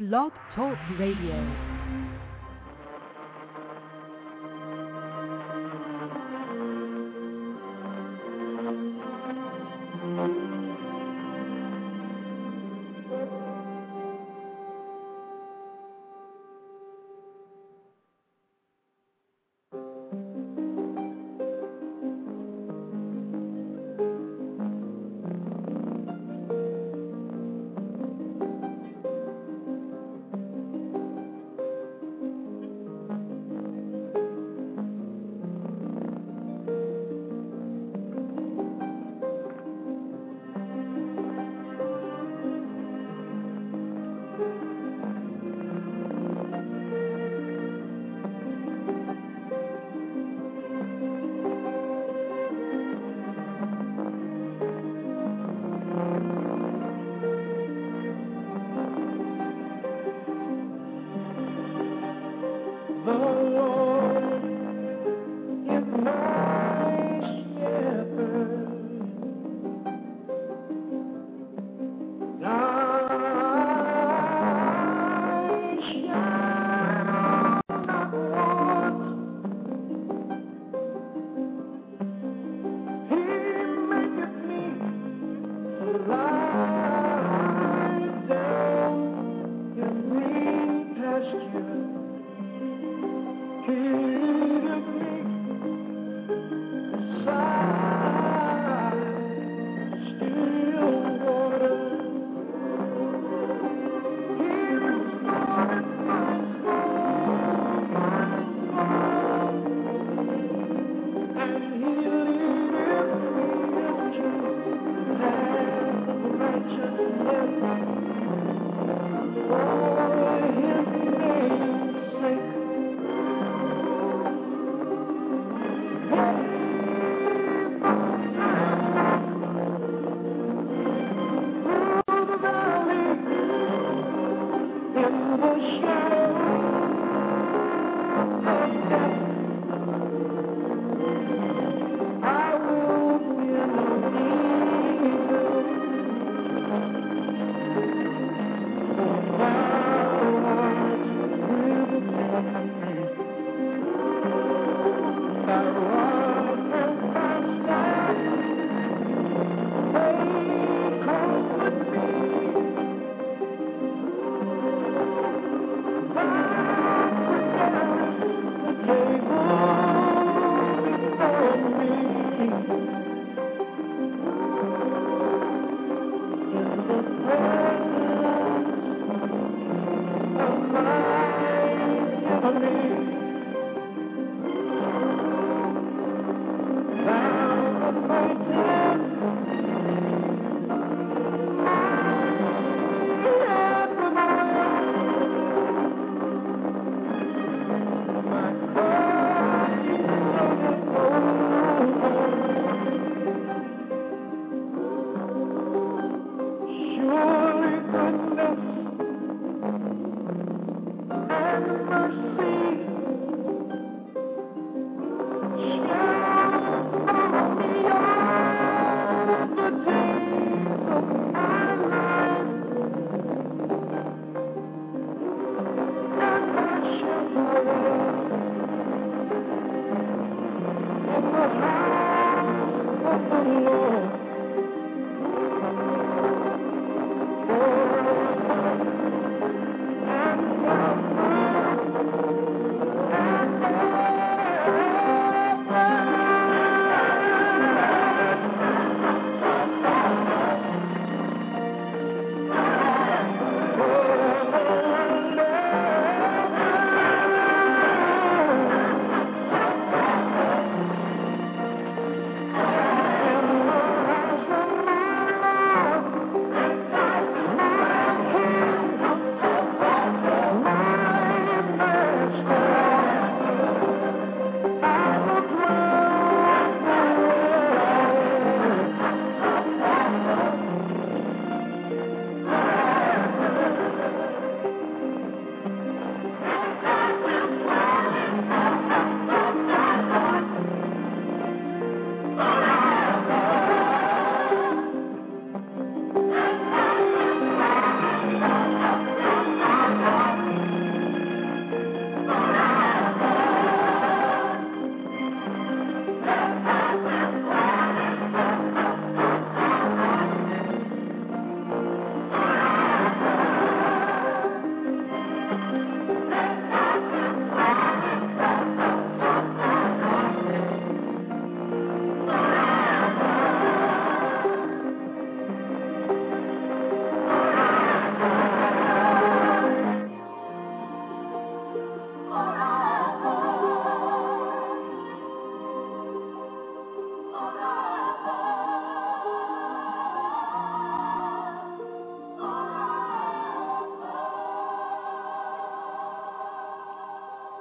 Blog Talk Radio.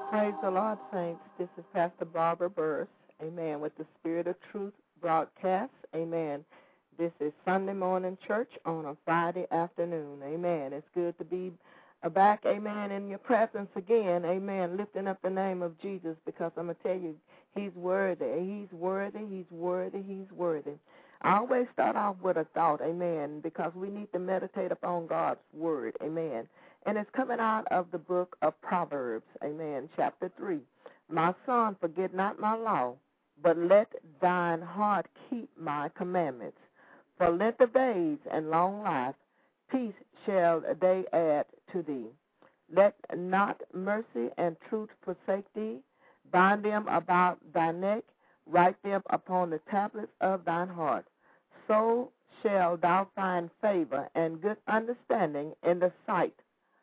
Praise the Lord, saints. This is Pastor Barbara Burris, amen, with the Spirit of Truth broadcast, amen. This is Sunday morning church on a Friday afternoon, amen. It's good to be back, amen, in your presence again, amen, lifting up the name of Jesus, because I'm going to tell you, he's worthy, he's worthy, he's worthy, he's worthy. I always start off with a thought, amen, because we need to meditate upon God's word, amen. And it's coming out of the book of Proverbs, amen, chapter 3. My son, forget not my law, but let thine heart keep my commandments. For length of days and long life, peace shall they add to thee. Let not mercy and truth forsake thee. Bind them about thy neck, write them upon the tablets of thine heart. So shall thou find favor and good understanding in the sight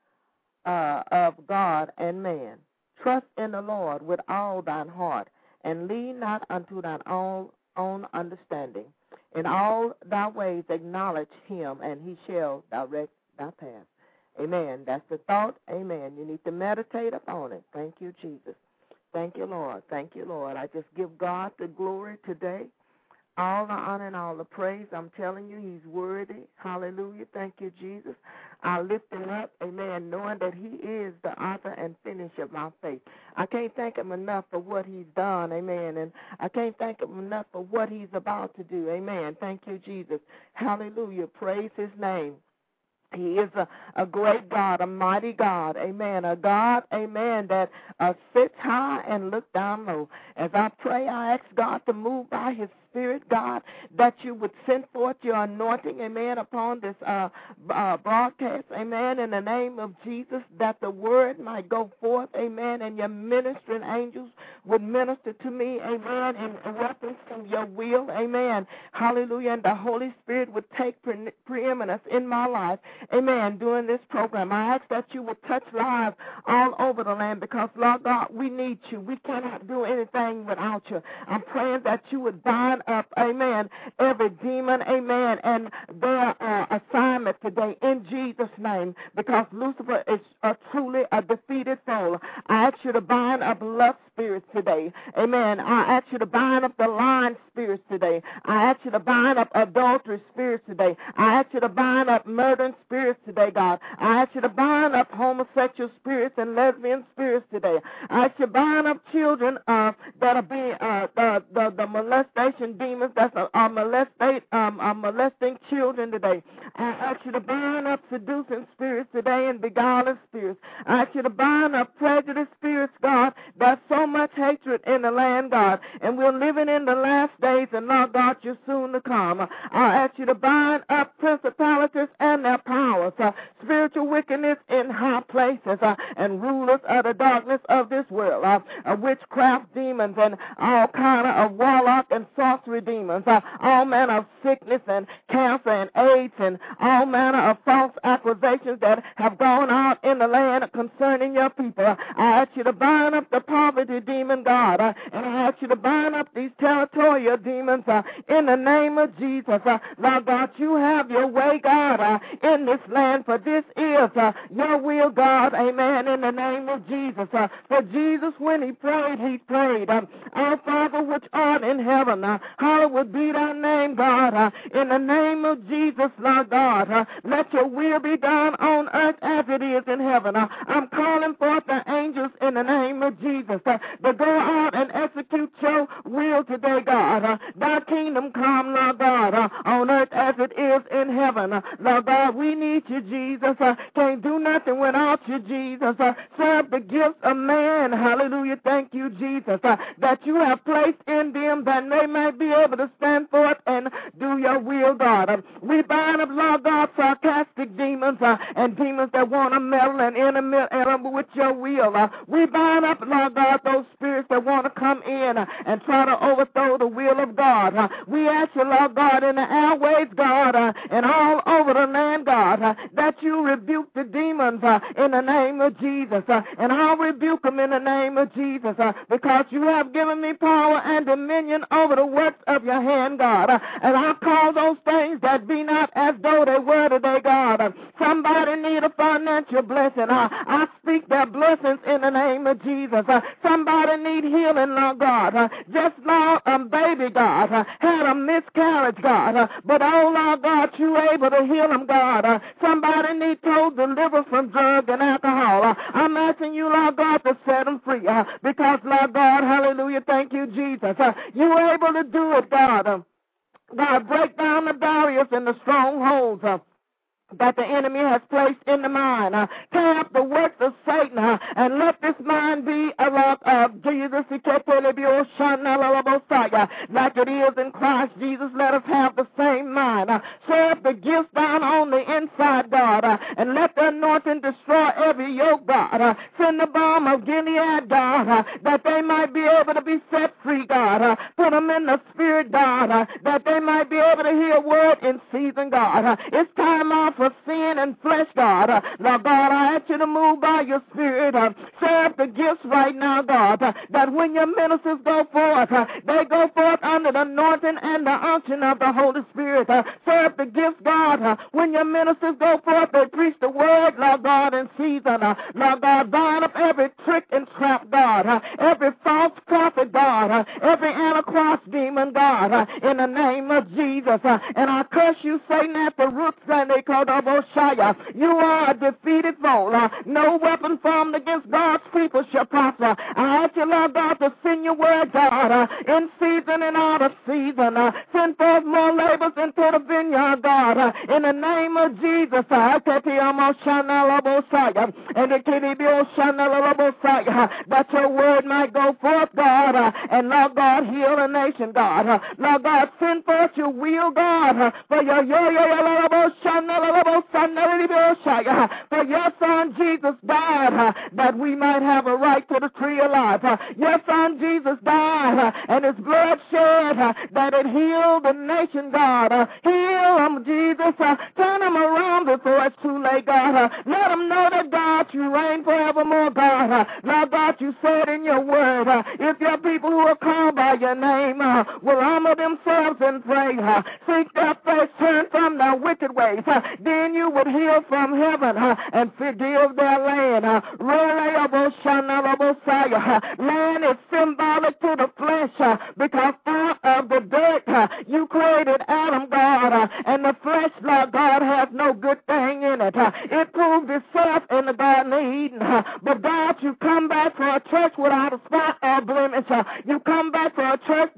of God and man. Trust in the Lord with all thine heart, and lean not unto thine own understanding. In all thy ways acknowledge him, and he shall direct thy path. Amen. That's the thought. Amen. You need to meditate upon it. Thank you, Jesus. Thank you, Lord. Thank you, Lord. I just give God the glory today. All the honor and all the praise. I'm telling you, he's worthy. Hallelujah. Thank you, Jesus. I lift him up, amen, knowing that he is the author and finisher of my faith. I can't thank him enough for what he's done, amen, and I can't thank him enough for what he's about to do, amen. Thank you, Jesus. Hallelujah. Praise his name. He is a great God, a mighty God, amen, a God, amen, that sits high and looks down low. As I pray, I ask God to move by his Spirit, God, that you would send forth your anointing, amen, upon this broadcast, amen, in the name of Jesus, that the word might go forth, amen, and your ministering angels would minister to me, amen, in reference to your will, amen, hallelujah, and the Holy Spirit would take preeminence in my life, amen, during this program. I ask that you would touch lives all over the land, because, Lord God, we need you. We cannot do anything without you. I'm praying that you would bind up, amen, every demon, amen, and their assignment today in Jesus' name, because Lucifer is truly a defeated foe. I ask you to bind up lust spirits today, amen. I ask you to bind up the lying spirits today. I ask you to bind up adultery spirits today. I ask you to bind up murdering spirits today, God. I ask you to bind up homosexual spirits and lesbian spirits today. I ask you to bind up children that are being the molestation demons that are molesting children today. I ask you to bind up seducing spirits today and beguiling spirits. I ask you to bind up prejudice spirits, God. There's so much hatred in the land, God, and we're living in the last days, and Lord God, you're soon to come. I ask you to bind up principalities and their powers, spiritual wickedness in high places, and rulers of the darkness of this world, witchcraft demons and all kind of warlock and sorcery demons, all manner of sickness and cancer and AIDS and all manner of false accusations that have gone out in the land concerning your people. I ask you to bind up the poverty demon, God, and I ask you to bind up these territorial demons in the name of Jesus. Lord God, you have your way, God, in this land, for this is your will, God, amen, in the name of Jesus. For Jesus, when he prayed, our Father which art in heaven, hallowed be thy name, God, in the name of Jesus, Lord God, let your will be done on earth as it is in heaven. I'm calling forth the angels in the name of Jesus to go out and execute your will today, God. Thy kingdom come, Lord God, on earth as it is in heaven. Lord God, we need you, Jesus. Can't do nothing without you, Jesus. Serve the gifts of man. Hallelujah. Thank you, Jesus, that you have placed in them that they may be able to stand forth and do your will, God. We bind up, Lord God, sarcastic demons and demons that want to meddle and intermeddle with your will. We bind up, Lord God, those spirits that want to come in and try to overthrow the will of God. We ask you, Lord God, in the airways, God, and all over the land, God, that you rebuke the demons demons in the name of Jesus. And I'll rebuke them in the name of Jesus because you have given me power and dominion over the works of your hand, God. And I call those things that be not as though they were today, God. Somebody need a financial blessing. I speak their blessings in the name of Jesus. Somebody need healing, Lord God. Just now, baby, God, had a miscarriage, God. But, oh, Lord God, you able to heal them, God. Somebody need total deliverance from drugs and alcohol. I'm asking you, Lord God, to set them free. Because, Lord God, hallelujah, thank you, Jesus. You able to do it, God. God, break down the barriers and the strongholds that the enemy has placed in the mind. Tear up the works of Satan and let this mind be a lot of Jesus, like it is in Christ Jesus. Let us have the same mind. Show up the gifts down on the inside, God, and let the anointing destroy every yoke, God. Send the balm of Gilead, God, that they might be able to be set free, God. Put them in the spirit, God, that they might be able to hear a word in season, God. It's time out for sin and flesh, God. Now, God, I ask you to move by your spirit. Serve the gifts right now, God, that when your ministers go forth, they go forth under the anointing and the unction of the Holy Spirit. Serve the gifts, God, when your ministers go forth, they preach the word, Lord God, in season. Lord God, bind up every trick and trap, God, every false prophet, God, every antichrist demon, God, in the name of Jesus. And I curse you, Satan, at the roots, and they call you are a defeated foe. No weapon formed against God's people shall prosper. I ask you, Lord God, to send your word, God, in season and out of season. Send forth more labors into the vineyard, God, in the name of Jesus. That your word might go forth, God, and Lord God, heal the nation, God. Lord God, send forth your will, God, for your for your son Jesus died that we might have a right to the tree of life. Your son Jesus died and his blood shed that it healed the nation, God. Heal them, Jesus. Turn them around before it's too late, God. Let them know that, God, you reign forevermore, God. Lord God, you said in your word, if your people who are called by your name will humble themselves and pray, seek their face, turn from their wicked ways, then you would heal from heaven and forgive their land. Land is symbolic to the flesh because out of the dirt you created Adam, God, and the flesh, Lord God, has no good thing in it. It proved itself in the Garden of Eden. But God, you come back for a church without a spot or blemish. You come back for a church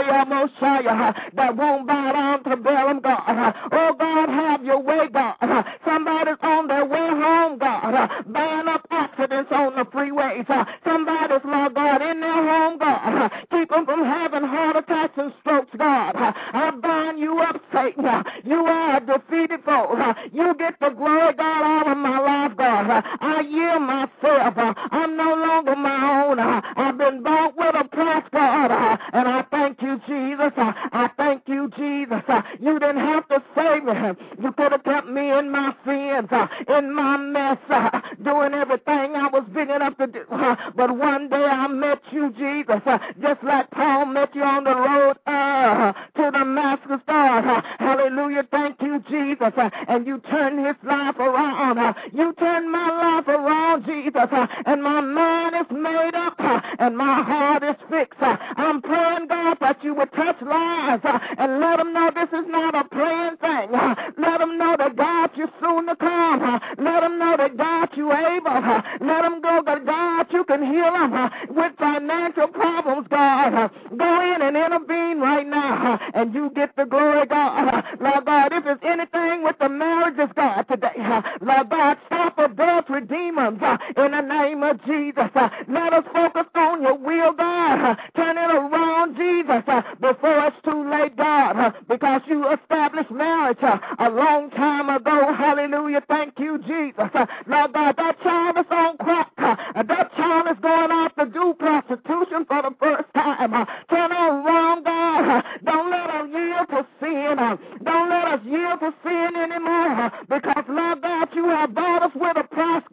that won't bow down to Balaam, God. Oh, God, have your way, God. Somebody's on their way home, God, buying up accidents on the freeways. Somebody's, Lord God, in their home, God. Keep them from having heart attacks and strokes, God. I bind you up, Satan. You are a defeated foe. You get the glory, God, out of my life, God. I yield myself. I'm no longer my own. I've been bought with a price, God. And I thank you, Jesus. I thank you, Jesus. You didn't have to save me. You could have kept me in my sins, in my mess, doing everything I was big enough to do. But one day I met you, Jesus, just like Paul met you on the road to Damascus, God. Hallelujah. Thank you, Jesus. And you turned his life around. You turned my life around, Jesus. And my mind is made up and my heart is fixed. I'm praying, God, that you would touch lives and let them know this is not a playing thing. Let them know that, God, you're soon to come. Let them know that, God, you're able. Let them go that, God, you can heal them with financial problems, God. Go in and intervene right now, and you get the glory, God. Lord God, if there's anything with the marriages, God, today, Lord God, stop adultery demons in the name of Jesus. Let us focus on your will, God. Turn it around, Jesus, before it's too late, God, because you established marriage a long time ago. Hallelujah. Thank you, Jesus. Lord God, that child is on crack. That child is going out to do prostitution for the first time. Turn it around, God. Don't let us yield to sin. Don't let us yield to sin anymore, because, Lord God, you have bought us with a price,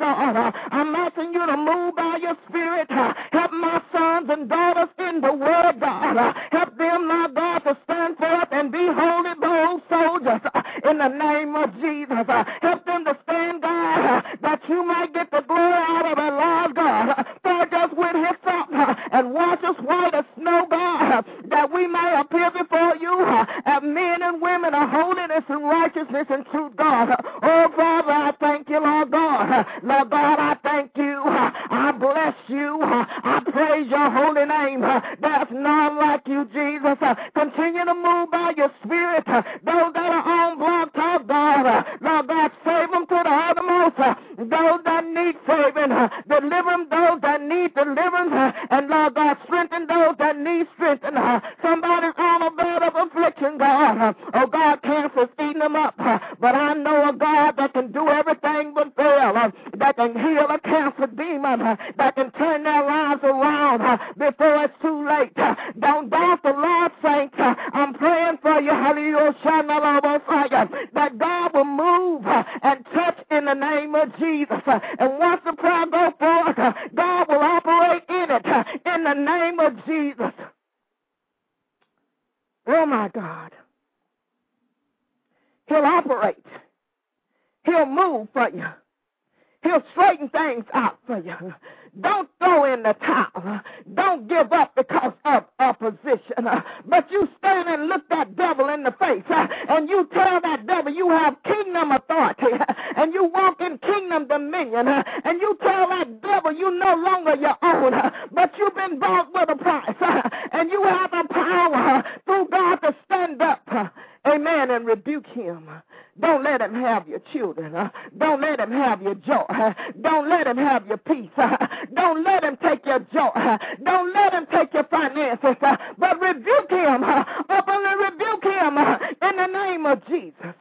God. I'm asking you to move by your Spirit. Help my sons and daughters in the word, God. Help them, my God, to stand forth and be holy, bold soldiers in the name of Jesus. Help them to stand, God, that you might get the glory out of our lives, God. Purge us with his salt and wash us white as snow, God, that we may appear before you as men and women of holiness and righteousness and truth, God. Oh, Father, I thank you, Lord God. Lord God, I thank you. I bless you. I praise your holy name. There's none like you, Jesus. Continue to move by your Spirit. Those that are on Blog Talk, God, Lord God, save them to the uttermost. Those that need saving, deliver them, those that need deliverance, and Lord God, strengthen those that need strengthening. Somebody's on a bed of affliction, God. Oh, God, cancer's eating them up. But I know a God that can do everything but fail, that can heal a cancer demon, that can turn their lives around before it's too late. Don't doubt the Lord, saints. I'm praying for you, hallelujah, that God will move and touch in the name of Jesus. And once the prayer goes forth, God will operate in it in the name of Jesus. Oh, my God. He'll operate. He'll move for you. He'll straighten things out for you. Don't throw in the towel. Don't give up because of opposition. But you stand and look that devil in the face, and you tell that devil you have kingdom authority, and you walk in kingdom dominion, and you tell that devil you no longer your own, but you've been bought with a price, and you have the power through God to stand up. Amen, and rebuke him. Don't let him have your children. Don't let him have your joy. Don't let him have your peace. Don't let him take your joy. Don't let him take your finances. But rebuke him. Openly rebuke him in the name of Jesus.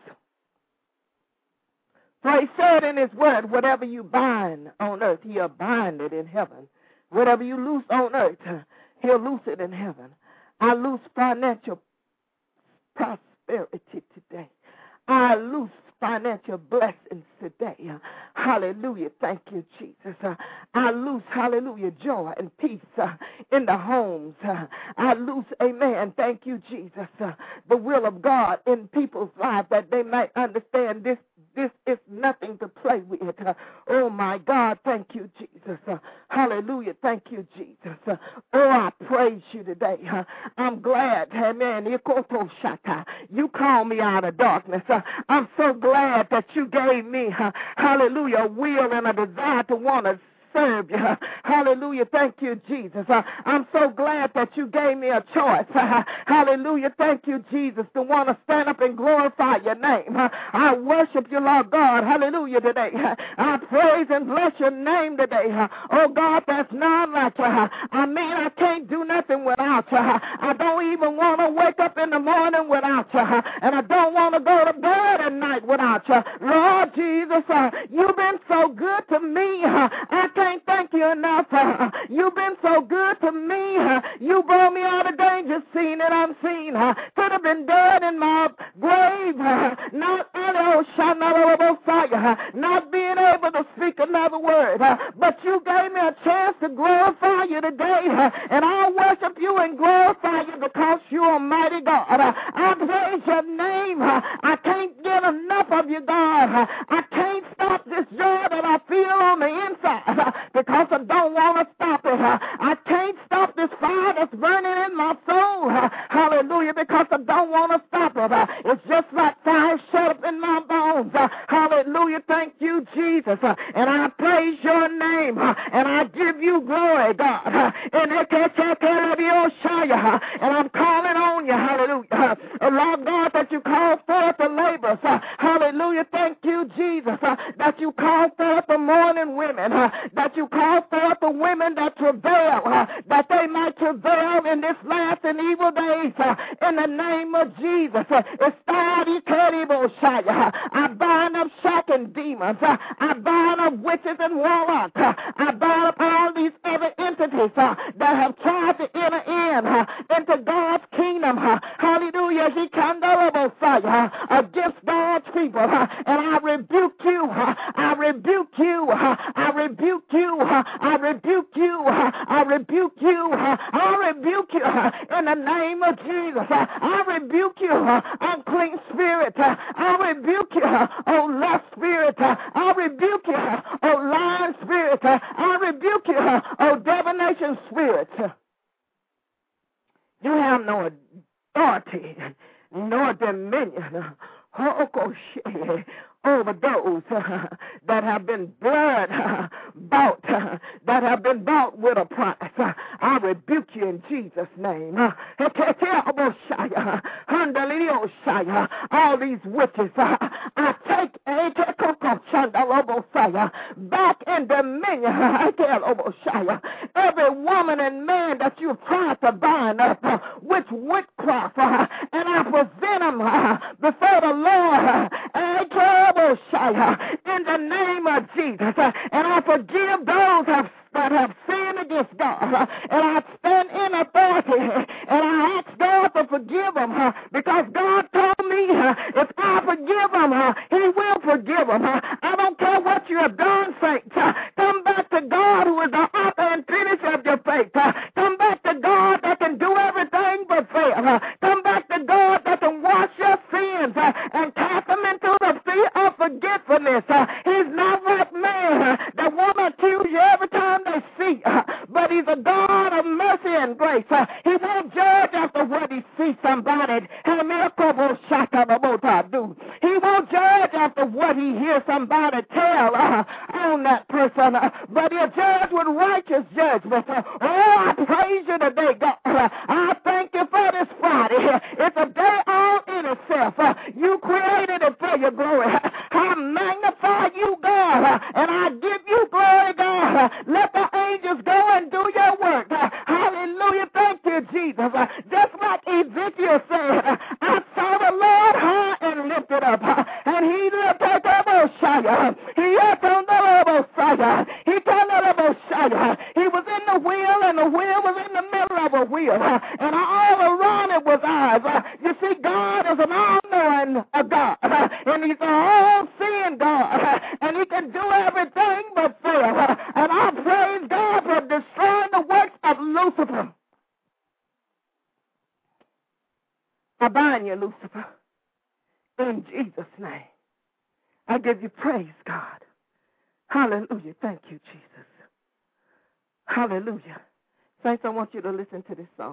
For he said in his word, whatever you bind on earth, he'll bind it in heaven. Whatever you loose on earth, he'll loose it in heaven. I loose financial prosperity today. I loose financial blessings today. Hallelujah. Thank you, Jesus. I loose, hallelujah, joy and peace in the homes. I loose, amen, thank you, Jesus, the will of God in people's lives that they might understand this is nothing to play with. Oh, my God, thank you, Jesus. Hallelujah, thank you, Jesus. Oh, I praise you today. I'm glad, amen, you called me out of darkness. I'm so glad that you gave me, hallelujah, a will and a desire to want to serve you. Hallelujah. Thank you, Jesus. I'm so glad that you gave me a choice. Hallelujah. Thank you, Jesus, to want to stand up and glorify your name. I worship you, Lord God. Hallelujah today. I praise and bless your name today. Oh, God, there's none like you. I mean, I can't do nothing without you. I don't even want to wake up in the morning without you. And I don't want to go to bed at night without you. Lord Jesus, you've been so good to me. I can't thank you enough. You've been so good to me. You brought me out of danger, seen and unseen. Could have been dead in my grave. Not being able to speak another word. But you gave me a chance to glorify you today. And I worship you and glorify you because you are mighty God. I praise your name. I can't get enough of you, God. I can't stop this joy that I feel on the inside because I don't want to stop it. I can't stop this fire that's burning in my soul. Hallelujah, because I don't want to stop it. It's just like fire shut up in my bones. Hallelujah, thank you, Jesus. And I praise your name. And I give you glory, God. And I'm calling on you, hallelujah. Lord God, that you call forth the laborers. Hallelujah, thank you, Jesus. That you call forth the mourning women. That you call forth the women that travail. That they might travail in this last and evil days. In the name of Jesus. I bind up shocking demons. I bind up witches and warlocks. I bind up all these other entities that have tried to enter into God's kingdom. Hallelujah. hallelujah, he can against God's people. And I rebuke you. I rebuke you. I rebuke you. I rebuke you. I rebuke you. I rebuke you in the name of Jesus. I rebuke you, unclean spirit. I rebuke you, oh lust spirit. I rebuke you, oh lying spirit. I rebuke you, oh divination spirit. You have no authority, nor dominion over those that have been blood bought, that have been bought with a price. I rebuke you in Jesus' name. All these witches, I take back in dominion. Every woman and man that you've tried to bind up with witchcraft, and I present them before the Lord in the name of Jesus. And I forgive those that have sinned against God. And I stand in authority and I ask God to forgive them because God told me if I forgive them, He will forgive them. I don't care what you have done, saints. Come back to God who is the author and finisher of your faith. Come back to God that can do everything but fail. Come back to God that can wash your sins and cast them into the sea of forgetfulness. He's not like man that want to accuse you every time they see, but He's a God of mercy and grace. He won't judge after what He sees somebody. He won't judge after what He hears somebody tell on that person, but He'll judge with righteous judgment. Oh, I praise you today, God. I thank you for this Friday. It's a day all in itself. You created it for your glory. I magnify you, God, and I give you glory, God. Let the angels go and do your work. Hallelujah. Thank you, Jesus. Just like Ezekiel said, I saw the Lord high and lifted up, and He lifted up Messiah. He up on the Messiah. He was in the wheel, and the wheel was in the middle of a wheel, and all around it was eyes. You see, God is an all-knowing God, and He's an all-seeing God, and He can do everything but fail. And I praise God for destroying the works of Lucifer. I bind you, Lucifer, in Jesus' name. I give you praise, God. Hallelujah. Thank you, Jesus. Hallelujah. Saints, I want you to listen to this song.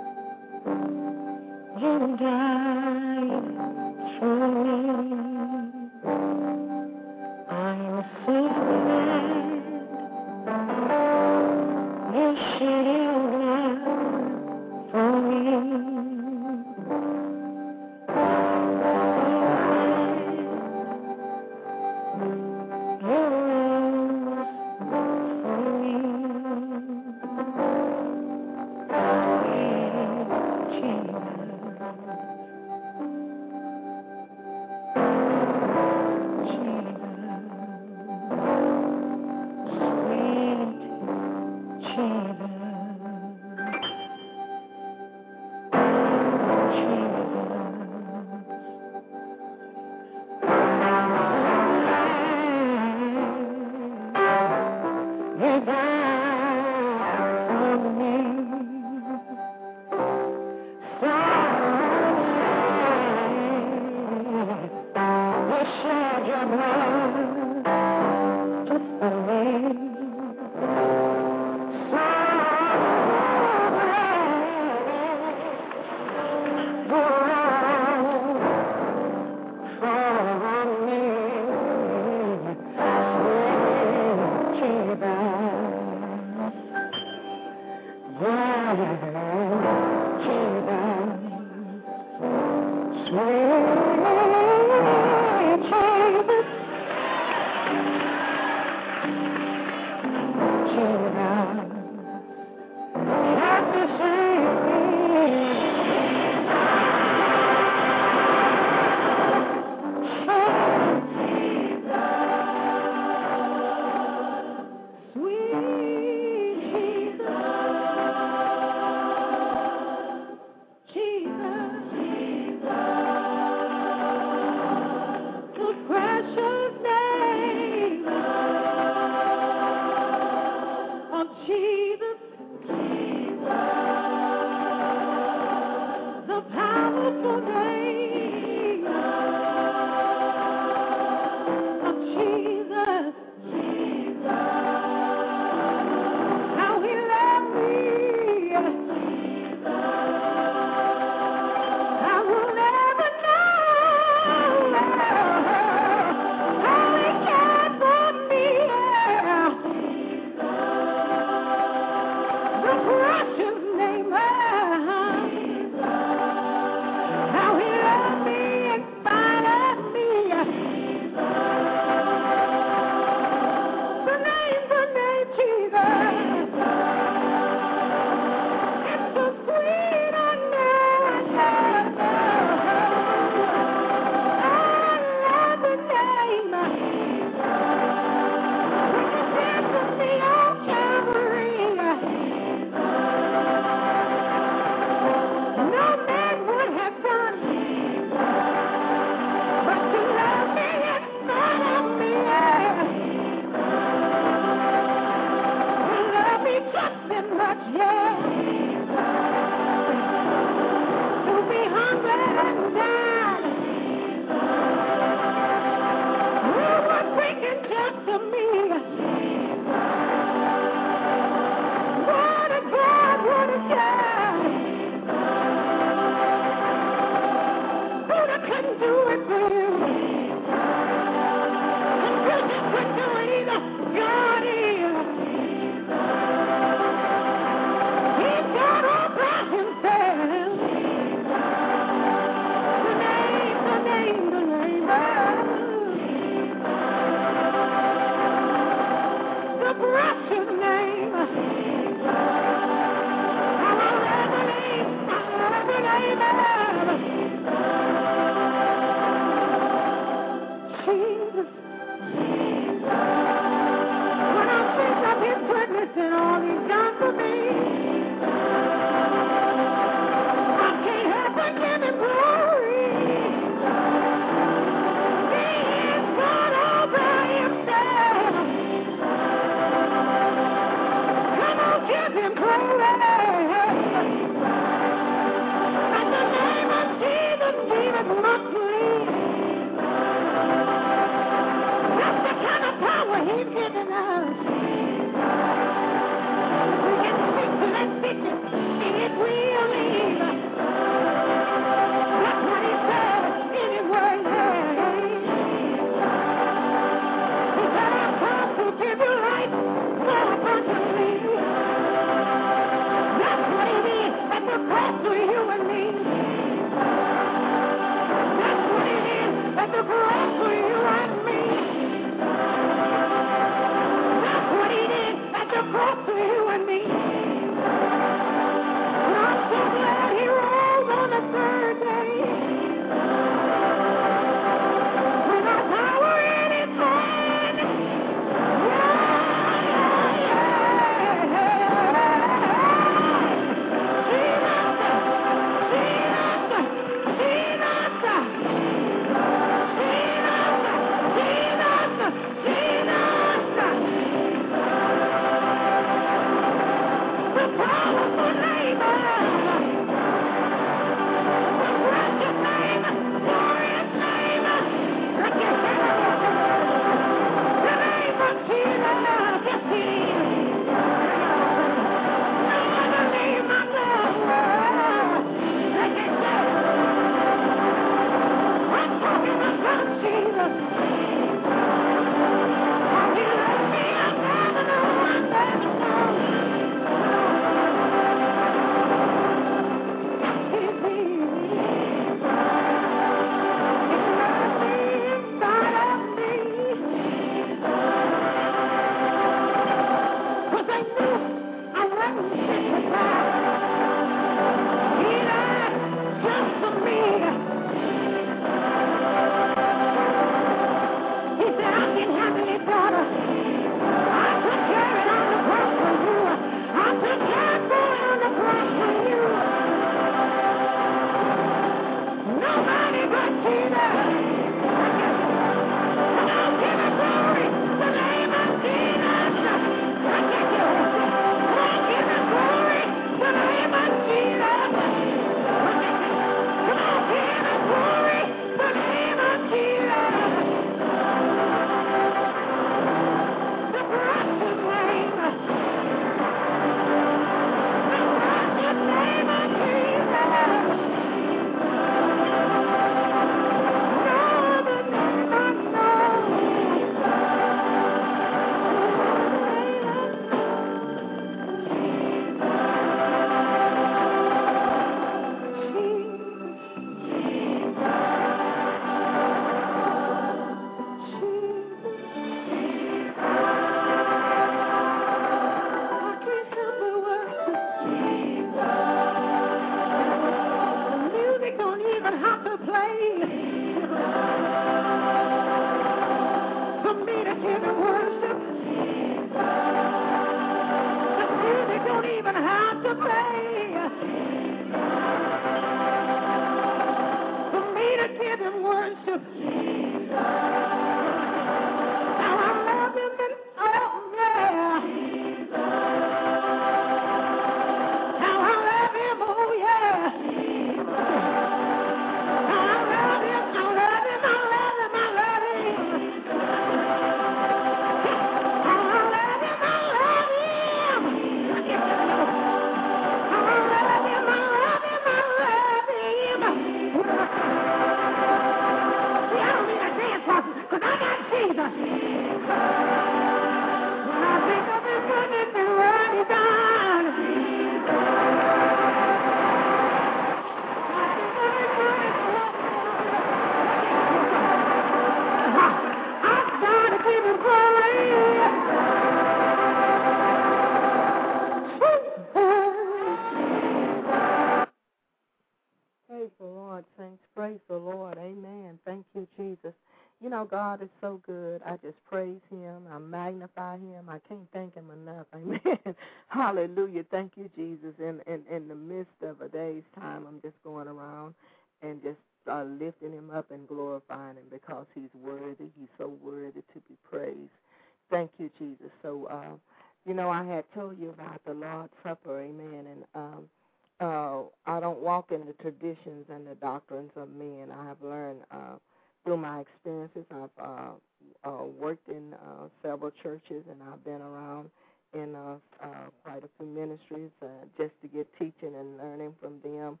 Praise the Lord, saints. Praise the Lord. Amen. Thank you, Jesus. You know, God is so good. I just praise him. I magnify him. I can't thank him enough. Amen. Hallelujah. Thank you, Jesus. In the midst of a day's time, I'm just going around and just lifting him up and glorifying him because he's worthy. He's so worthy to be praised. Thank you, Jesus. So, you know, I had told you about the Lord's Supper. Amen. And I don't walk in the traditions and the doctrines of men. I have learned through my experiences. I've worked in several churches, and I've been around in quite a few ministries just to get teaching and learning from them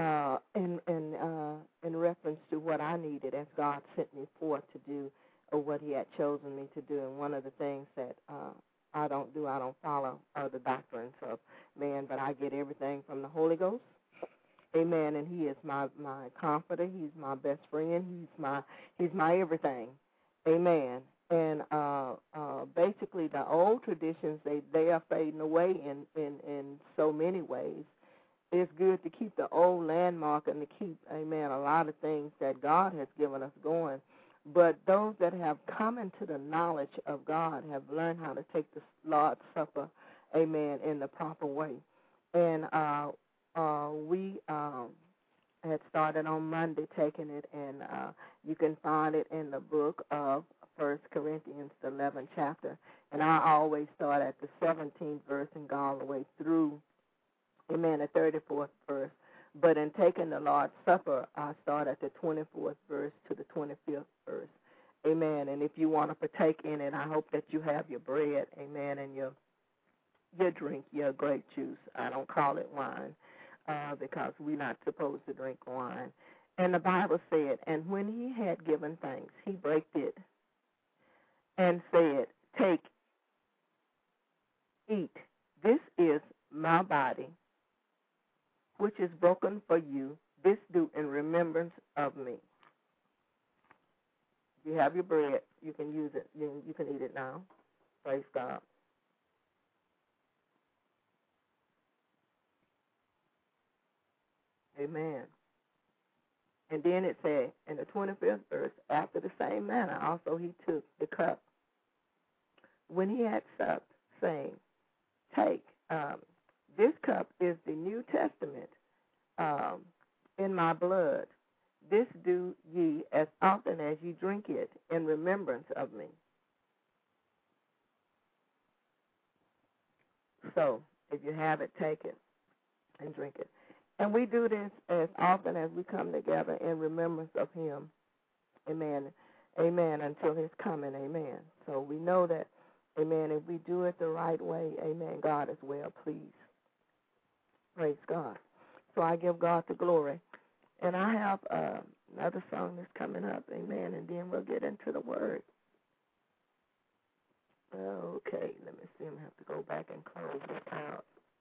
in reference to what I needed as God sent me forth to do or what he had chosen me to do. And one of the things that I don't follow the doctrines of man, but I get everything from the Holy Ghost. Amen. And he is my comforter. He's my best friend. He's my everything. Amen. And basically the old traditions, they are fading away in so many ways. It's good to keep the old landmark and to keep, amen, a lot of things that God has given us going. But those that have come into the knowledge of God have learned how to take the Lord's Supper, amen, in the proper way. And we had started on Monday taking it, and you can find it in the book of 1 Corinthians, the 11th chapter. And I always start at the 17th verse and go all the way through, amen, the 34th verse. But in taking the Lord's Supper, I start at the 24th verse to the 25th verse. Amen. And if you want to partake in it, I hope that you have your bread, amen, and your drink, your grape juice. I don't call it wine because we're not supposed to drink wine. And the Bible said, and when he had given thanks, he brake it and said, take, eat. This is my body, which is broken for you. This do in remembrance of me. If you have your bread, you can use it. You can eat it now. Praise God. Amen. And then it said in the 25th verse, after the same manner, also he took the cup when he had supped, saying, take, this cup is the New Testament in my blood. This do ye as often as ye drink it in remembrance of me. So, if you have it, take it and drink it. And we do this as often as we come together in remembrance of him. Amen. Amen. Until his coming. Amen. So we know that, amen, if we do it the right way, amen, God is well pleased. Praise God. So I give God the glory. And I have another song that's coming up, amen, and then we'll get into the word. Okay, let me see. I'm going to have to go back and close it out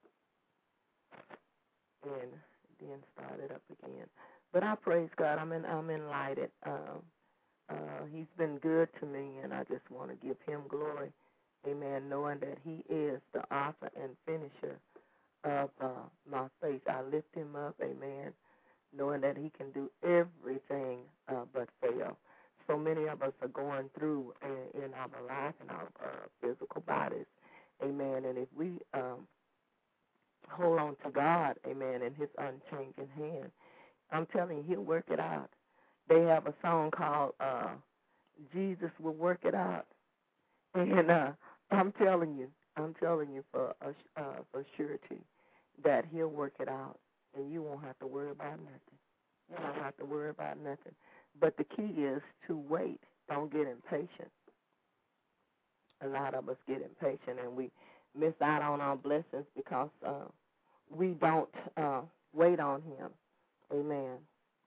and then start it up again. But I praise God. I'm enlightened. He's been good to me, and I just want to give him glory, amen, knowing that he is the author and finisher of my faith. I lift him up, amen, knowing that he can do everything but fail. So many of us are going through in our life and our physical bodies, amen, and if we hold on to God, amen, in his unchanging hand, I'm telling you, he'll work it out. They have a song called Jesus Will Work It Out, and I'm telling you for surety that he'll work it out, and you won't have to worry about nothing. You don't have to worry about nothing. But the key is to wait. Don't get impatient. A lot of us get impatient, and we miss out on our blessings because we don't wait on him. Amen.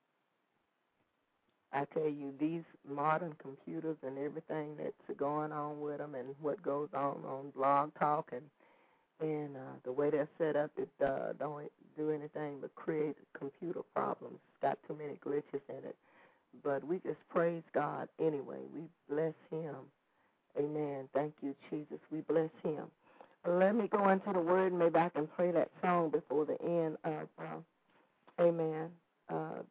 I tell you, these modern computers and everything that's going on with them and what goes on Blog Talk and the way they're set up, it don't do anything but create computer problems. It's got too many glitches in it. But we just praise God anyway. We bless him. Amen. Thank you, Jesus. We bless him. Let me go into the word. Maybe I can play that song before the end of, amen,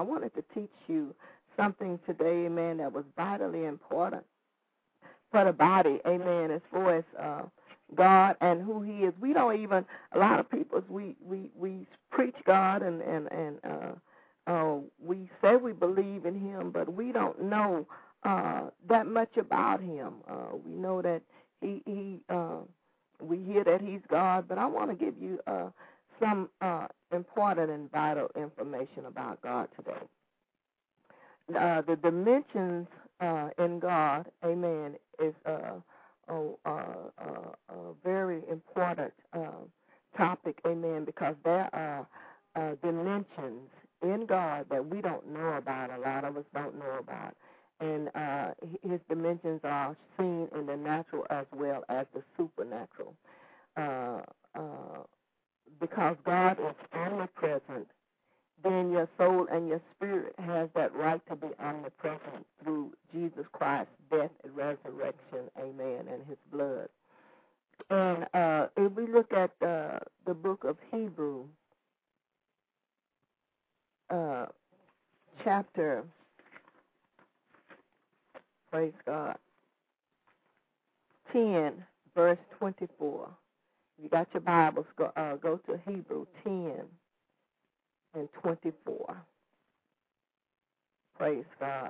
wanted to teach you something today, amen, that was vitally important for the body, amen, as far as God and who He is. We don't even, a lot of people, we preach God and we say we believe in Him, but we don't know that much about Him. We know that we hear that He's God, but I want to give you some important and vital information about God today. The dimensions in God, amen, is a very important topic, amen, because there are dimensions in God that we don't know about, a lot of us don't know about. And His dimensions are seen in the natural as well as the supernatural. Because God is omnipresent, then your soul and your spirit has that right to be omnipresent through Jesus Christ's death and resurrection, amen, and His blood. And if we look at the book of Hebrews, chapter, praise God, 10, verse 24. If you got your Bibles, go to Hebrews 10 and 24. Praise God.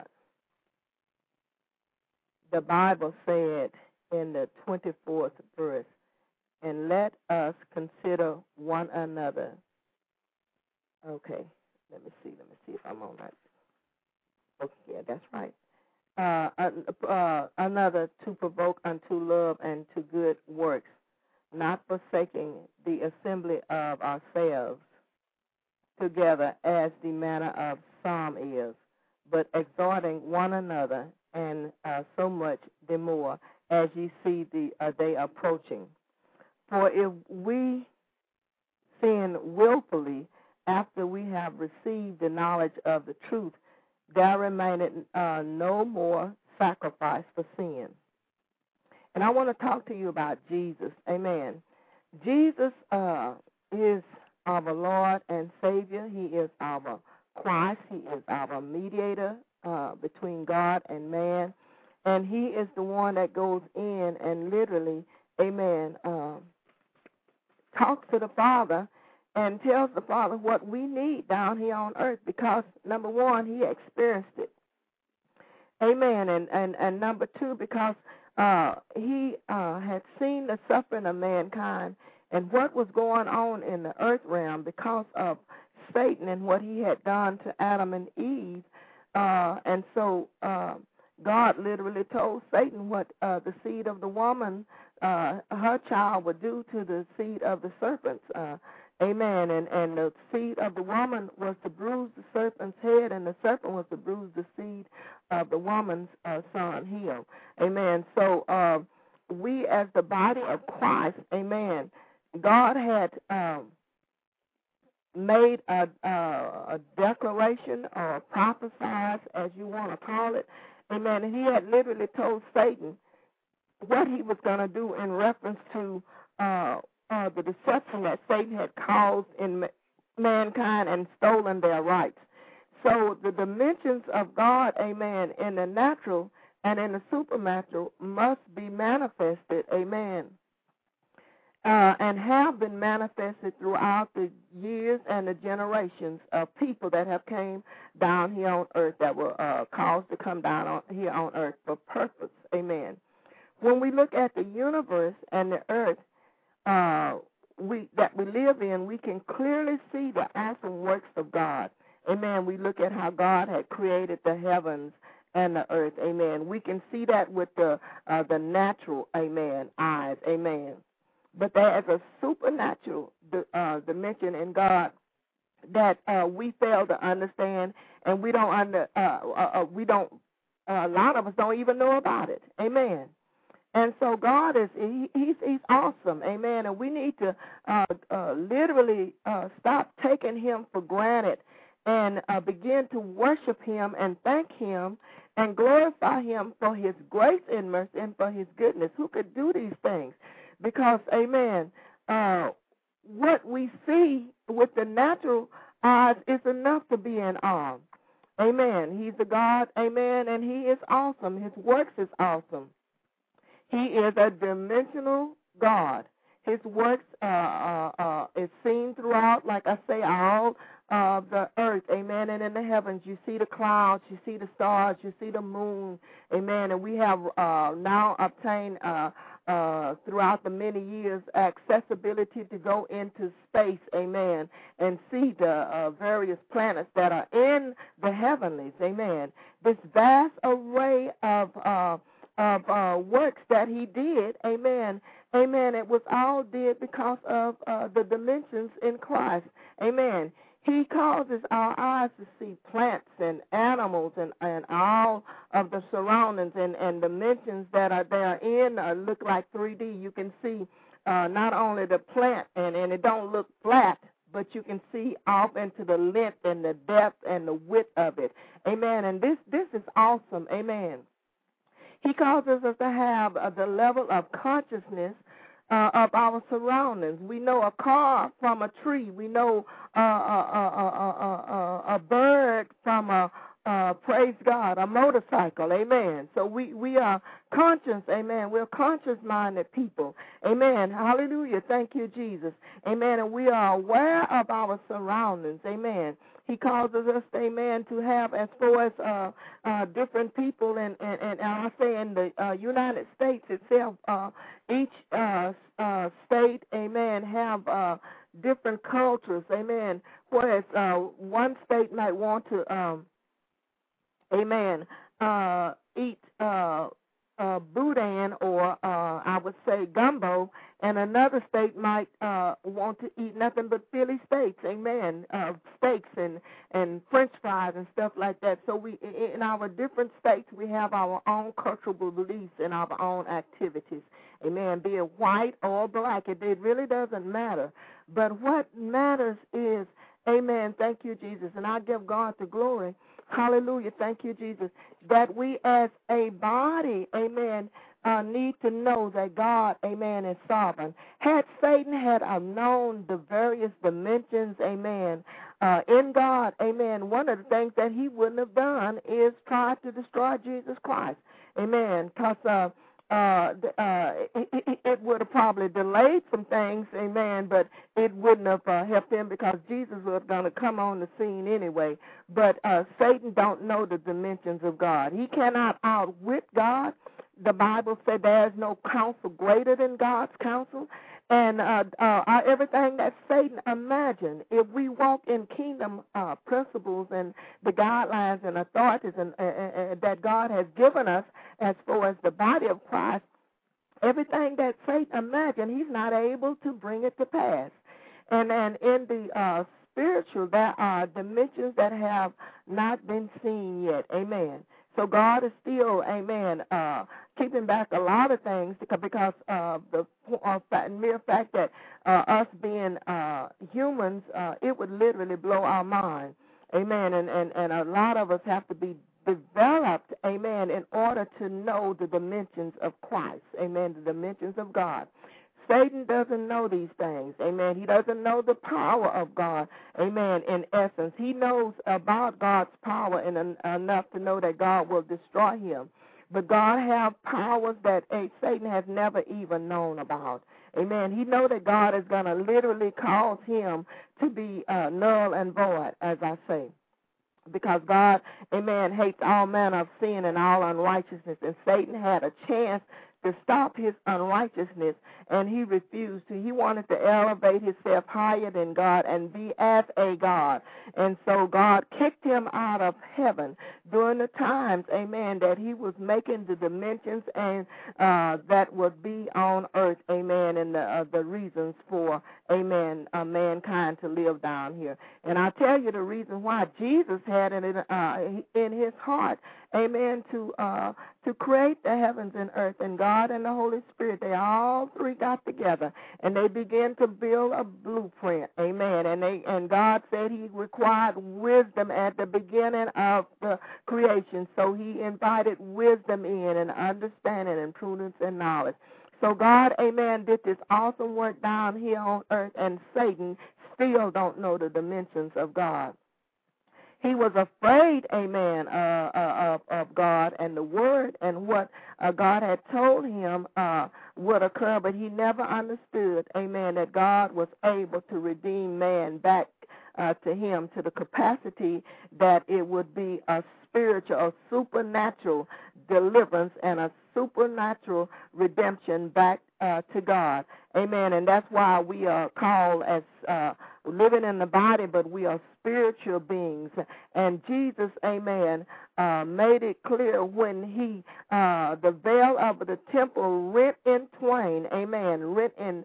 The Bible said in the 24th verse, and let us consider one another. Okay, let me see if I'm on that. Okay, yeah, that's right. Another to provoke unto love and to good works, not forsaking the assembly of ourselves together as the manner of some is, but exhorting one another, and so much the more as ye see the day approaching. For if we sin willfully after we have received the knowledge of the truth, there remaineth no more sacrifice for sin. And I want to talk to you about Jesus. Amen. Jesus is our Lord and Savior. He is our Christ. He is our mediator between God and man. And He is the one that goes in and literally, amen, talks to the Father and tells the Father what we need down here on earth, because, number one, He experienced it. Amen. And number two, because He had seen the suffering of mankind and what was going on in the earth realm because of Satan and what he had done to Adam and Eve. And so God literally told Satan what the seed of the woman, her child, would do to the seed of the serpents. Amen. And the seed of the woman was to bruise the serpent's head, and the serpent was to bruise the seed of the woman's son, heel. Amen. So we as the body of Christ, amen, God had made a declaration or prophesied, as you want to call it, amen, and He had literally told Satan what He was going to do in reference to the deception that Satan had caused in mankind and stolen their rights. So the dimensions of God, amen, in the natural and in the supernatural must be manifested, amen, and have been manifested throughout the years and the generations of people that have came down here on earth, that were caused to come down here on earth for purpose, amen. When we look at the universe and the earth that we live in, we can clearly see the awesome works of God. Amen. We look at how God had created the heavens and the earth. Amen. We can see that with the natural, amen, eyes. Amen. But there is a supernatural dimension in God that we fail to understand, and we don't a lot of us don't even know about it. Amen. And so God he's awesome, amen, and we need to literally stop taking Him for granted and begin to worship Him and thank Him and glorify Him for His grace and mercy and for His goodness. Who could do these things? Because, amen, what we see with the natural eyes is enough to be in awe. Amen. He's a God, amen, and he is awesome. His works is awesome. He is a dimensional God. His works is seen throughout, like I say, all the earth, amen, and in the heavens. You see the clouds, you see the stars, you see the moon, amen, and we have now obtained throughout the many years accessibility to go into space, amen, and see the various planets that are in the heavenlies, amen. This vast array of works that he did, amen, amen. It was all did because of the dimensions in Christ, amen. He causes our eyes to see plants and animals and all of the surroundings and dimensions that are there in look like 3D. You can see not only the plant, and it don't look flat, but you can see off into the length and the depth and the width of it, amen. And this is awesome, amen. He causes us to have the level of consciousness of our surroundings. We know a car from a tree. We know a bird from a praise God, a motorcycle, amen. So we are conscious, amen. We're conscious-minded people, amen. Hallelujah. Thank you, Jesus, amen. And we are aware of our surroundings, amen. He causes us, amen, to have as far as different people, and I say in the United States itself, each state, amen, have different cultures, amen. Whereas one state might want to, amen, eat boudin or I would say gumbo, and another state might want to eat nothing but Philly steaks, amen, steaks and French fries and stuff like that. So we, in our different states, we have our own cultural beliefs and our own activities, amen, be it white or black. It really doesn't matter. But what matters is, amen, thank you, Jesus, and I give God the glory. Hallelujah. Thank you, Jesus. That we as a body, amen, need to know that God, amen, is sovereign. Had Satan had known the various dimensions, amen, in God, amen, one of the things that he wouldn't have done is try to destroy Jesus Christ, amen, because it would have probably delayed some things, amen, but it wouldn't have helped him because Jesus was going to come on the scene anyway. But Satan don't know the dimensions of God. He cannot outwit God. The Bible said there is no counsel greater than God's counsel. And everything that Satan imagined, if we walk in kingdom principles and the guidelines and authorities and that God has given us as far as the body of Christ, everything that Satan imagined, he's not able to bring it to pass. And in the spiritual, there are dimensions that have not been seen yet. Amen. So God is still, amen, keeping back a lot of things because of the mere fact that us being humans, it would literally blow our mind. Amen. And a lot of us have to be developed, amen, in order to know the dimensions of Christ. Amen, the dimensions of God. Satan doesn't know these things. Amen. He doesn't know the power of God. Amen. In essence, he knows about God's power and enough to know that God will destroy him. But God has powers that Satan has never even known about. Amen. He knows that God is going to literally cause him to be null and void, as I say. Because God, amen, hates all manner of sin and all unrighteousness. And Satan had a chance to stop his unrighteousness, and he refused to. He wanted to elevate himself higher than God and be as a God. And so God kicked him out of heaven during the times, amen, that he was making the dimensions and that would be on earth, amen, and the reasons for, amen, mankind to live down here. And I'll tell you the reason why. Jesus had it in his heart, amen, to create the heavens and earth. And God and the Holy Spirit, they all three got together, and they began to build a blueprint, amen. And God said he required wisdom at the beginning of the creation, so he invited wisdom in and understanding and prudence and knowledge. So God, amen, did this awesome work down here on earth, and Satan still don't know the dimensions of God. he was afraid, amen, of God and the word and what God had told him would occur, but he never understood, amen, that God was able to redeem man back to him, to the capacity that it would be a spiritual, a supernatural deliverance and a supernatural redemption back to God. Amen. And that's why we are called as living in the body, but we are spiritual beings. And Jesus, amen, made it clear when he, the veil of the temple rent in twain, amen, rent in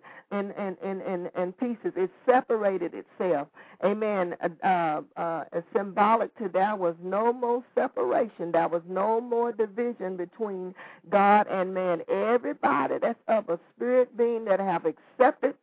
pieces. It separated itself. Amen. Symbolic to that was no more separation. There was no more division between God and man. Everybody that's of a spirit being that have accepted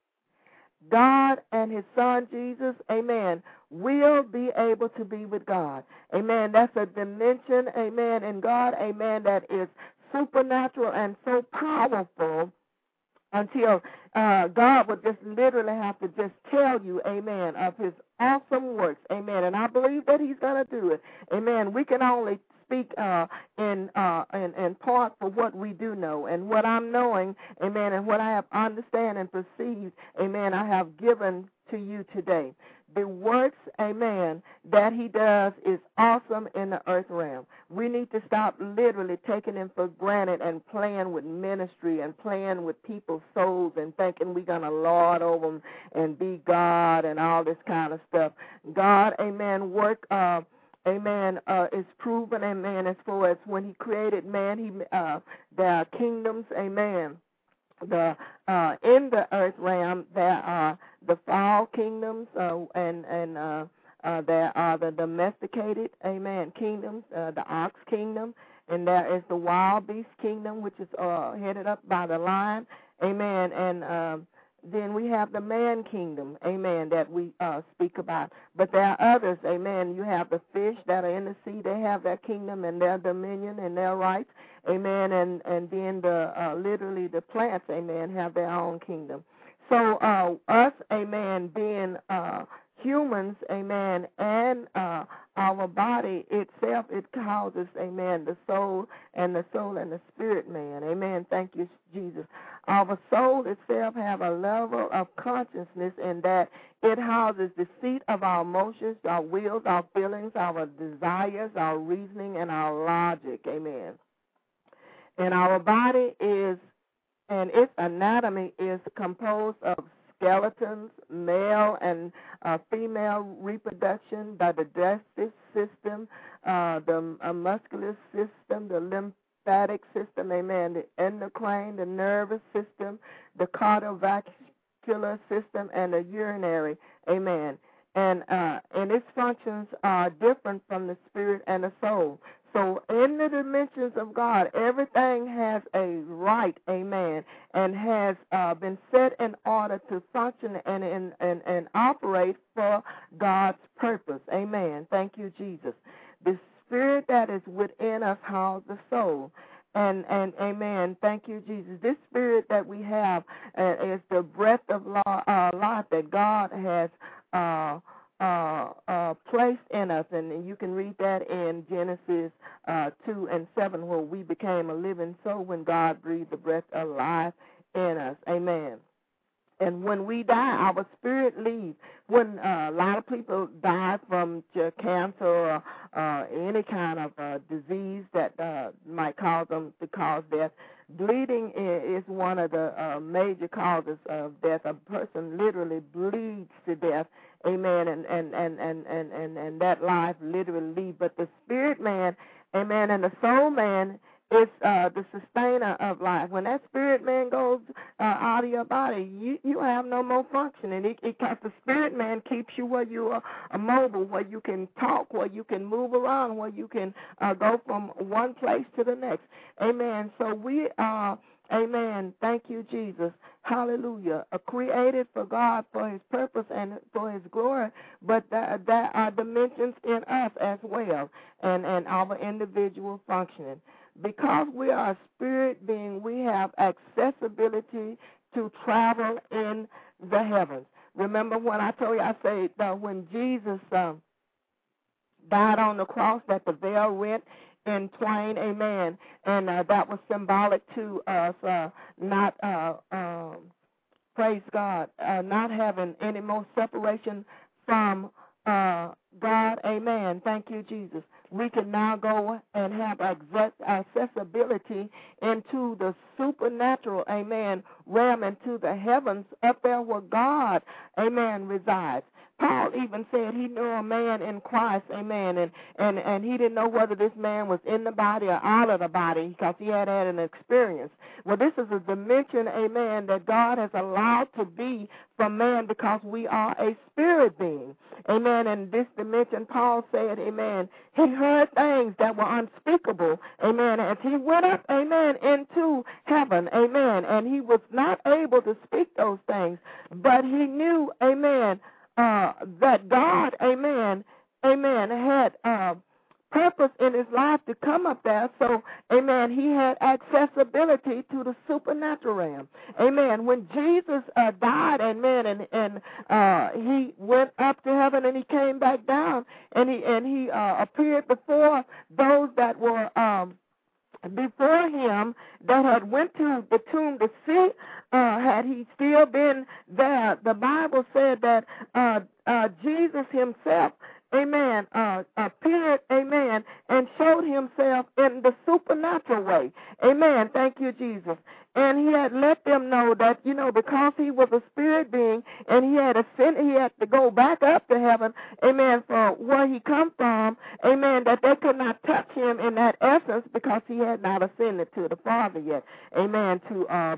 God and his son Jesus, amen, will be able to be with God. Amen. That's a dimension, amen, in God, amen, that is supernatural and so powerful until God would just literally have to just tell you, amen, of his awesome works, amen. And I believe that he's going to do it, amen. We can only speak in part for what we do know, and what I'm knowing, amen, and what I have understand and perceived, amen, I have given to you today. The works, amen, that he does is awesome in the earth realm. We need to stop literally taking him for granted and playing with ministry and playing with people's souls and thinking we're going to lord over them and be God and all this kind of stuff. God, amen, work amen, is proven, amen, as far as when he created man, there are kingdoms, amen. In the earth realm, there are the fowl kingdoms, and there are the domesticated, amen, kingdoms, the ox kingdom, and there is the wild beast kingdom, which is headed up by the lion, amen, and then we have the man kingdom, amen, that we speak about. But there are others, amen. You have the fish that are in the sea. They have their kingdom and their dominion and their rights, amen. And then literally the plants, amen, have their own kingdom. So us, amen, being humans, amen, and our body itself, it causes, amen, the soul and the spirit man. Amen. Thank you, Jesus. Our soul itself have a level of consciousness in that it houses the seat of our emotions, our wills, our feelings, our desires, our reasoning, and our logic. Amen. And our body is, and its anatomy is composed of skeletons, male and female reproduction, the digestive system, the muscular system, the lymphatic system, amen, the endocrine, the nervous system, the cardiovascular system, and the urinary, amen. And its functions are different from the spirit and the soul. So in the dimensions of God, everything has a right, amen, and has been set in order to function and operate for God's purpose. Amen. Thank you, Jesus. The spirit that is within us houses the soul. And amen. Thank you, Jesus. This spirit that we have is the breath of life that God has placed in us, and you can read that in Genesis 2:7, where we became a living soul when God breathed the breath of life in us. Amen. And when we die, our spirit leaves. When a lot of people die from cancer or any kind of disease that might cause them to cause death, bleeding is one of the major causes of death. A person literally bleeds to death. Amen. And that life literally leaves. But the spirit man, amen, and the soul man is the sustainer of life. When that spirit man goes out of your body, you have no more function. And the spirit man keeps you where you are mobile, where you can talk, where you can move around, where you can go from one place to the next. Amen. So we are, amen, thank you, Jesus. Hallelujah. Created for God, for his purpose and for his glory, but there are dimensions in us as well, and our individual functioning. Because we are a spirit being, we have accessibility to travel in the heavens. Remember when I told you, I said when Jesus died on the cross, that the veil rent in twain, amen, and that was symbolic to us not, praise God, not having any more separation from God, amen. Thank you, Jesus. We can now go and have accessibility into the supernatural, amen, realm, into the heavens up there where God, amen, resides. Paul even said he knew a man in Christ, amen, and he didn't know whether this man was in the body or out of the body because he had an experience. Well, this is a dimension, amen, that God has allowed to be for man because we are a spirit being, amen. And this dimension, Paul said, amen, he heard things that were unspeakable, amen, as he went up, amen, into heaven, amen, and he was not able to speak those things, but he knew, amen, that God, amen, had purpose in his life to come up there. So, amen, he had accessibility to the supernatural realm. Amen. When Jesus died, amen, and he went up to heaven and he came back down and he appeared before those that were before him that had went to the tomb to see had he still been there. The Bible said that Jesus himself, amen, appeared, amen, and showed himself in the supernatural way. Amen. Thank you, Jesus. And he had let them know that, you know, because he was a spirit being and he had ascended, he had to go back up to heaven, amen, for where he come from, amen, that they could not touch him in that essence because he had not ascended to the Father yet, amen, to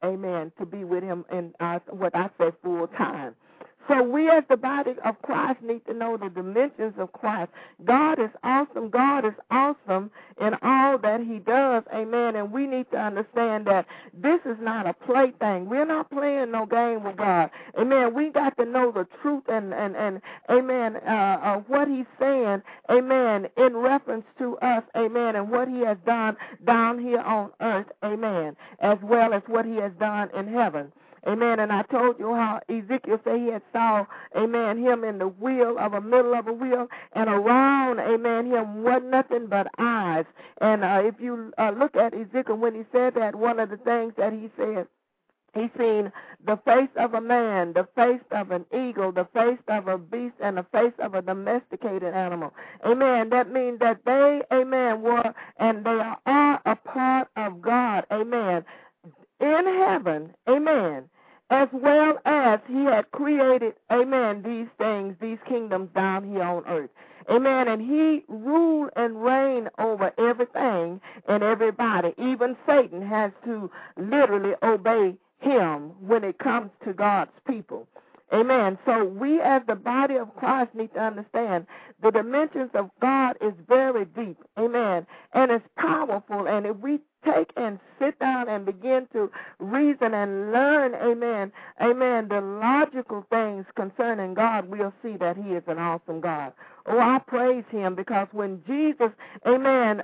be with him in what I say full time. So we as the body of Christ need to know the dimensions of Christ. God is awesome. God is awesome in all that he does. Amen. And we need to understand that this is not a plaything. We're not playing no game with God. Amen. We got to know the truth and amen, what he's saying, amen, in reference to us, amen, and what he has done down here on earth, amen, as well as what he has done in heaven. Amen. And I told you how Ezekiel said he had saw, amen, him in the wheel of a middle of a wheel, and around, amen, him wasn't nothing but eyes. And if you look at Ezekiel when he said that, one of the things that he said, he seen the face of a man, the face of an eagle, the face of a beast, and the face of a domesticated animal. Amen. That means that they, amen, were and they are a part of God. Amen. In heaven, amen, as well as he had created, amen, these things, these kingdoms down here on earth. Amen. And he ruled and reigned over everything and everybody. Even Satan has to literally obey him when it comes to God's people. Amen. So we as the body of Christ need to understand the dimensions of God is very deep. Amen. And it's powerful. And if we take and sit down and begin to reason and learn, amen, the logical things concerning God, we'll see that he is an awesome God. Oh, I praise him because when Jesus, amen,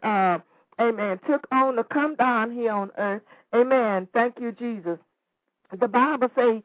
took on to come down here on earth, amen, thank you, Jesus. The Bible says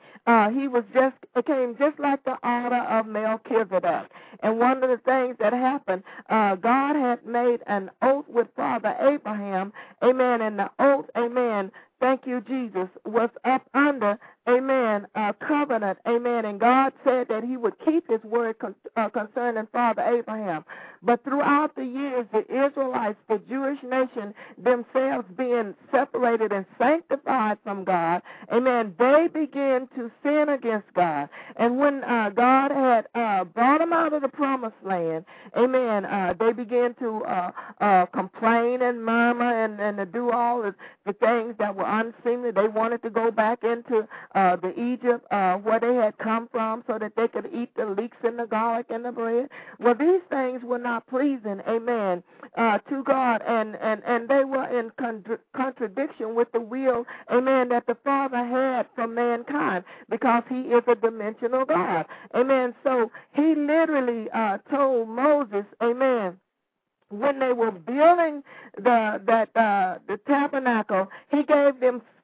he came just like the order of Melchizedek. And one of the things that happened, God had made an oath with Father Abraham, amen, and the oath, amen, thank you, Jesus, was up under, amen, covenant, amen, and God said that he would keep his word concerning Father Abraham. But throughout the years, the Israelites, the Jewish nation, themselves being separated and sanctified from God, amen, they began to sin against God. And when God had brought them out of the promised land, amen, they began to complain and murmur and to do all the things that were unseemly. They wanted to go back into the Egypt where they had come from so that they could eat the leeks and the garlic and the bread. Well, these things were not pleasing, amen, to God, and they were in contradiction with the will, amen, that the Father had for mankind because he is a dimensional God. Amen. So he literally told Moses, amen, when they were building the tabernacle, he gave them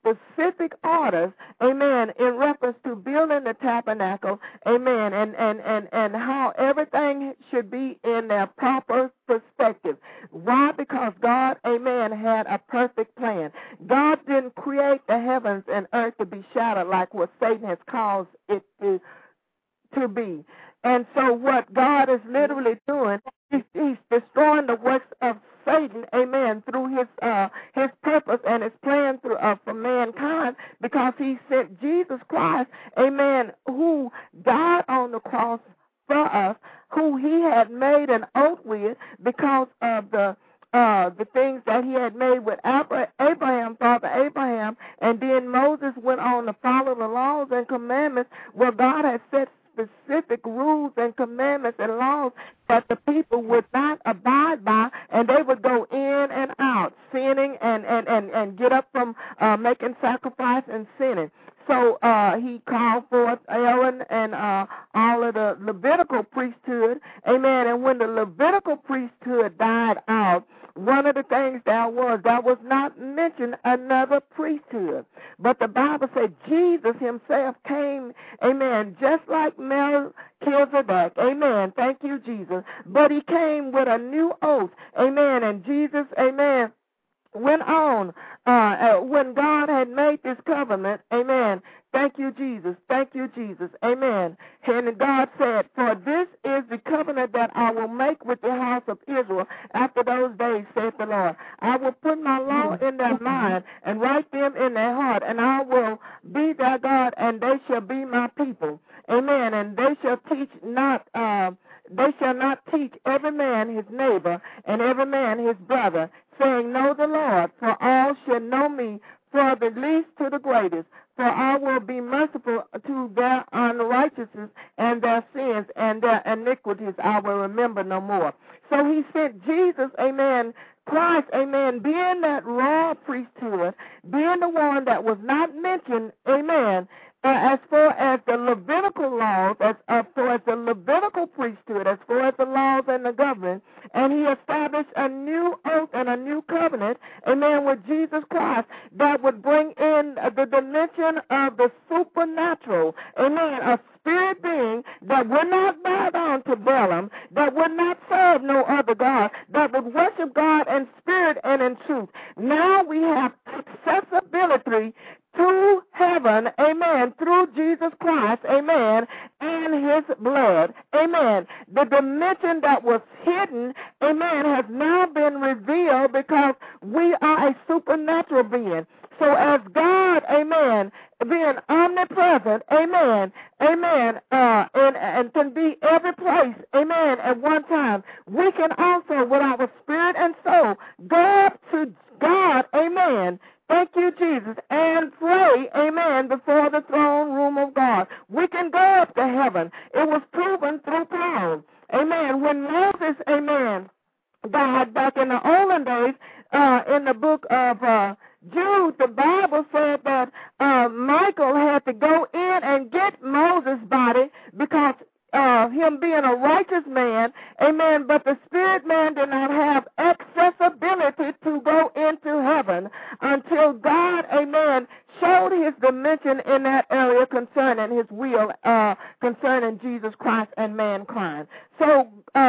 specific orders, amen, in reference to building the tabernacle, amen, and how everything should be in their proper perspective. Why? Because God, amen, had a perfect plan. God didn't create the heavens and earth to be shattered like what Satan has caused it to be. And so what God is literally doing, he's destroying the works of Satan, amen, through his purpose and his plan for mankind, because he sent Jesus Christ, amen, who died on the cross for us, who he had made an oath with because of the things that he had made with Abraham, Father Abraham, and then Moses went on to follow the laws and commandments where God had set specific rules and commandments and laws that the people would not abide by, and they would go in and out, sinning and get up from making sacrifice and sinning. So he called forth Aaron and all of the Levitical priesthood, amen. And when the Levitical priesthood died out, one of the things that was not mentioned another priesthood. But the Bible said Jesus himself came, amen, just like Melchizedek, amen. Thank you, Jesus. But he came with a new oath, amen. And Jesus, amen, went on when God had made this covenant, amen. Thank you, Jesus. Thank you, Jesus. Amen. And God said, for this is the covenant that I will make with the house of Israel after those days, saith the Lord. I will put my law in their mind and write them in their heart, and I will be their God, and they shall be my people. Amen. And they shall not teach every man his neighbor and every man his brother, saying, know the Lord, for all shall know me, from the least to the greatest. For I will be merciful to their unrighteousness and their sins and their iniquities I will remember no more. So he sent Jesus, amen, Christ, amen, being that royal priesthood, being the one that was not mentioned, amen, as far as the Levitical laws, as far as the Levitical priesthood, as far as the laws and the government, and he established a new oath and a new covenant, amen, with Jesus Christ that would bring in the dimension of the supernatural, amen, a spirit being that would not bow down to Balaam, that would not serve no other God, that would worship God in spirit and in truth. Now we have accessibility to heaven, amen, through Jesus Christ, amen, and his blood, amen. The dimension that was hidden, amen, has now been revealed because we are a supernatural being. So as God, amen, being omnipresent, amen, amen, and can be every place, amen, at one time, we can also, with our spirit and soul, go up to God, amen. Thank you, Jesus, and pray, amen, before the throne room of God. We can go up to heaven. It was proven through Paul, amen. When Moses, amen, died back in the olden days, in the book of Jude, the Bible said that Michael had to go in and get Moses' body because him being a righteous man, amen, but the spirit man did not have accessibility to go into heaven until God, amen, showed his dimension in that area concerning his will, concerning Jesus Christ and mankind. So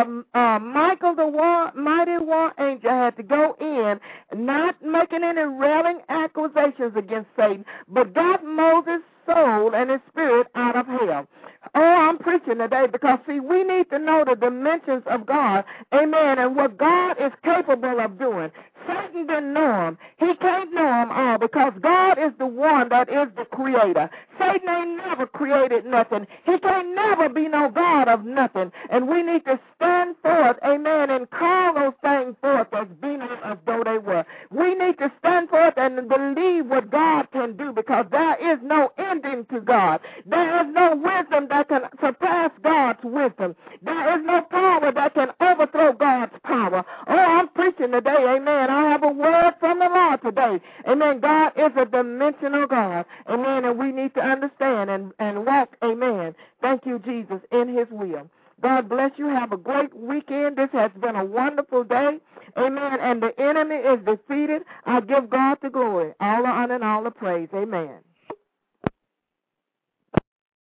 Michael, the mighty war angel, had to go in, not making any railing accusations against Satan, but got Moses' soul and his spirit out of hell. Oh, I'm preaching today because, see, we need to know the dimensions of God, amen, and what God is capable of doing. Satan didn't know him. He can't know him all because God is the one that is the creator. Satan ain't never created nothing. He can't never be no God of nothing. And we need to stand forth, amen, and call those things forth as being as though they were. We need to stand forth and believe what God can do because there is no ending to God. There is no wisdom that can surpass God's wisdom. There is no power that can overthrow God's power. Oh, I'm preaching today, amen. I have a word from the Lord today. Amen. God is a dimensional God. Amen. And we need to understand and walk, amen. Thank you, Jesus, in his will. God bless you. Have a great weekend. This has been a wonderful day. Amen. And the enemy is defeated. I give God the glory, all the honor and all the praise. Amen.